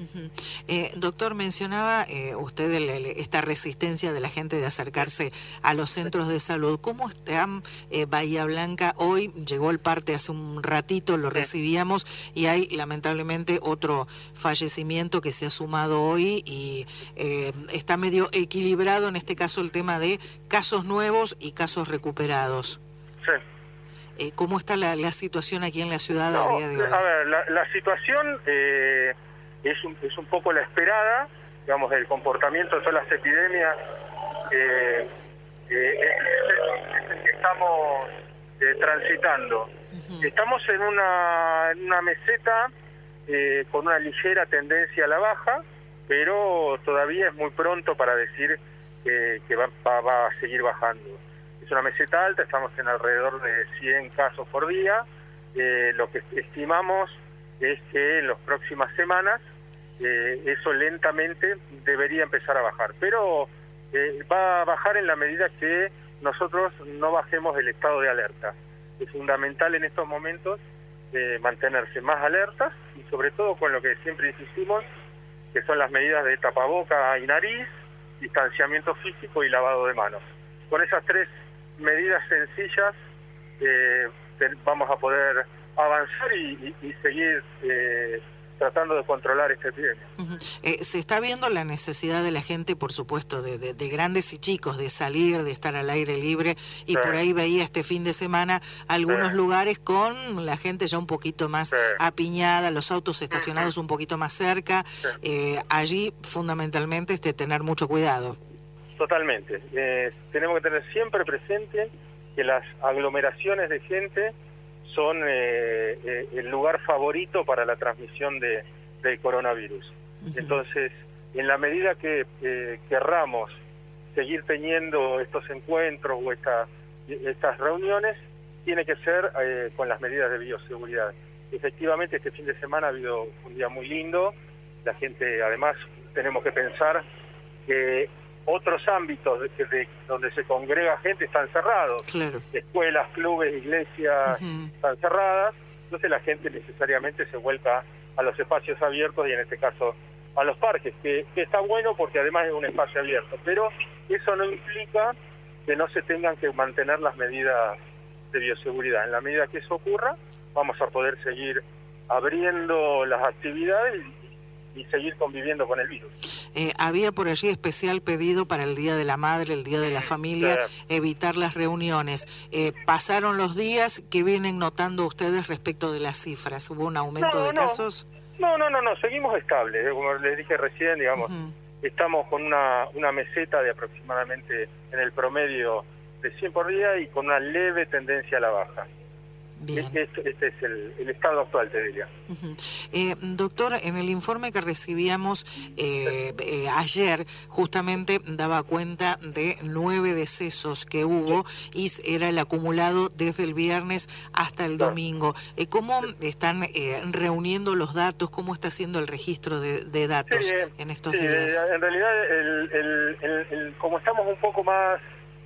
Ujú. Doctor, mencionaba usted esta resistencia de la gente de acercarse a los centros de salud. ¿Cómo está Bahía Blanca hoy? Llegó el parte hace un ratito, lo recibíamos y hay lamentablemente otro fallecimiento que se ha sumado hoy y está medio equilibrado en este caso el tema de casos nuevos y casos recuperados. Sí. ¿Cómo está la situación aquí en la ciudad al día de hoy? A ver, la situación es un poco la esperada, digamos, el comportamiento de todas las epidemias es el que estamos transitando. Estamos en una meseta con una ligera tendencia a la baja, pero todavía es muy pronto para decir que va a seguir bajando. Es una meseta alta, estamos en alrededor de 100 casos por día. Lo que estimamos es que en las próximas semanas eso lentamente debería empezar a bajar, pero va a bajar en la medida que nosotros no bajemos el estado de alerta. Es fundamental en estos momentos mantenerse más alertas y sobre todo con lo que siempre insistimos, que son las medidas de tapaboca y nariz, distanciamiento físico y lavado de manos. Con esas tres medidas sencillas vamos a poder avanzar y seguir tratando de controlar esta epidemia. Se está viendo la necesidad de la gente, por supuesto, de grandes y chicos, de salir, de estar al aire libre, y por ahí veía este fin de semana algunos lugares con la gente ya un poquito más apiñada, los autos estacionados un poquito más cerca, allí fundamentalmente tener mucho cuidado. Totalmente. Tenemos que tener siempre presente que las aglomeraciones de gente son el lugar favorito para la transmisión del coronavirus. Entonces, en la medida que querramos seguir teniendo estos encuentros o estas reuniones, tiene que ser con las medidas de bioseguridad. Efectivamente, este fin de semana ha habido un día muy lindo. La gente, además, tenemos que pensar que otros ámbitos donde se congrega gente están cerrados. Claro. Escuelas, clubes, iglesias están cerradas. Entonces la gente necesariamente se vuelca a los espacios abiertos y en este caso a los parques, que está bueno porque además es un espacio abierto. Pero eso no implica que no se tengan que mantener las medidas de bioseguridad. En la medida que eso ocurra, vamos a poder seguir abriendo las actividades y seguir conviviendo con el virus. Había por allí especial pedido para el Día de la Madre, el Día de la Familia, evitar las reuniones. ¿Pasaron los días? ¿Qué vienen notando ustedes respecto de las cifras? ¿Hubo un aumento de casos? No, seguimos estables. Como les dije recién, digamos, estamos con una meseta de aproximadamente en el promedio de 100 por día y con una leve tendencia a la baja. Bien. Este es el estado actual, te diría. Doctor, en el informe que recibíamos ayer, justamente daba cuenta de 9 decesos que hubo y era el acumulado desde el viernes hasta el domingo. ¿Cómo están reuniendo los datos? ¿Cómo está haciendo el registro de datos en estos días? En realidad, como estamos un poco más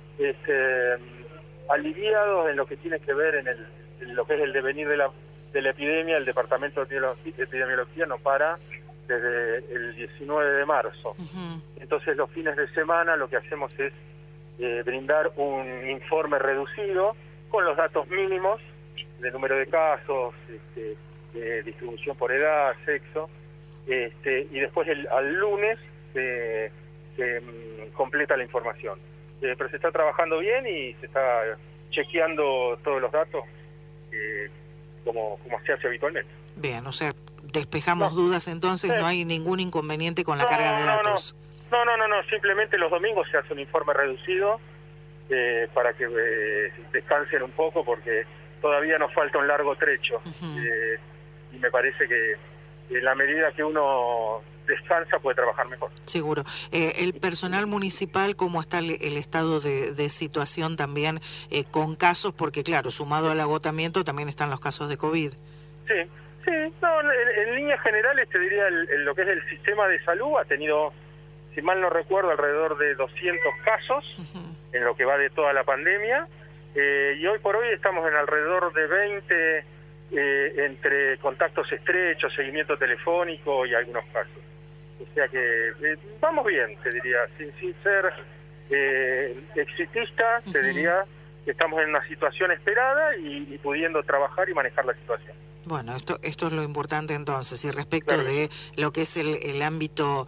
aliviados en lo que tiene que ver en lo que es el devenir de la epidemia, el Departamento de Epidemiología no para desde el 19 de marzo. Entonces los fines de semana lo que hacemos es brindar un informe reducido con los datos mínimos de número de casos, de distribución por edad, sexo, y después al lunes se completa la información. Pero se está trabajando bien y se está chequeando todos los datos como se hace habitualmente. Bien, o sea, despejamos dudas entonces, no hay ningún inconveniente con la carga de datos. No, simplemente los domingos se hace un informe reducido para que descansen un poco porque todavía nos falta un largo trecho y me parece que en la medida que uno descansa puede trabajar mejor. Seguro. El personal municipal, ¿cómo está el estado de situación también con casos? Porque claro, sumado al agotamiento también están los casos de COVID. Sí, no, en líneas generales te diría lo que es el sistema de salud ha tenido, si mal no recuerdo, alrededor de 200 casos en lo que va de toda la pandemia y hoy por hoy estamos en alrededor de entre contactos estrechos, seguimiento telefónico y algunos casos. O sea que vamos bien, te diría, sin ser exitista, te diría que estamos en una situación esperada y pudiendo trabajar y manejar la situación. Bueno, esto es lo importante entonces. Y respecto de lo que es el ámbito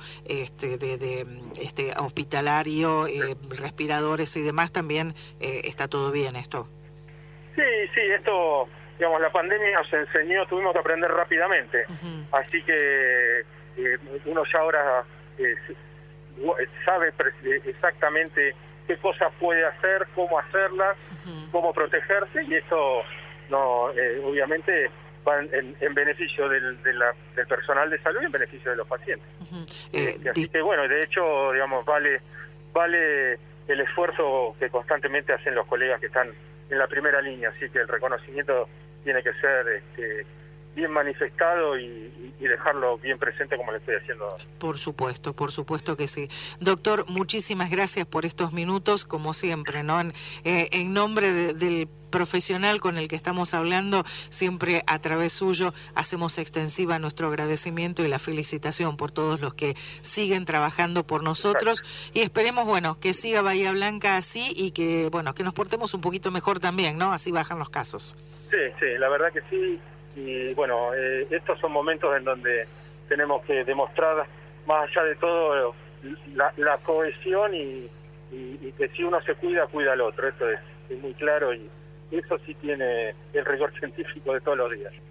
hospitalario, respiradores y demás, también está todo bien esto. Sí, esto, digamos, la pandemia nos enseñó, tuvimos que aprender rápidamente. Así que uno ya ahora sabe exactamente qué cosas puede hacer, cómo hacerlas, cómo protegerse, y esto no obviamente va en beneficio del personal de salud y en beneficio de los pacientes. Así que bueno, de hecho, digamos, vale el esfuerzo que constantemente hacen los colegas que están en la primera línea, así que el reconocimiento tiene que ser bien manifestado y dejarlo bien presente como lo estoy haciendo ahora. Por supuesto que sí. Doctor, muchísimas gracias por estos minutos, como siempre, ¿no? En nombre del profesional con el que estamos hablando, siempre a través suyo hacemos extensiva nuestro agradecimiento y la felicitación por todos los que siguen trabajando por nosotros. Exacto. Y esperemos, bueno, que siga Bahía Blanca así y que, bueno, que nos portemos un poquito mejor también, ¿no? Así bajan los casos. Sí, la verdad que sí. Y bueno, estos son momentos en donde tenemos que demostrar, más allá de todo, la cohesión y que si uno se cuida al otro. Esto es muy claro y eso sí tiene el rigor científico de todos los días.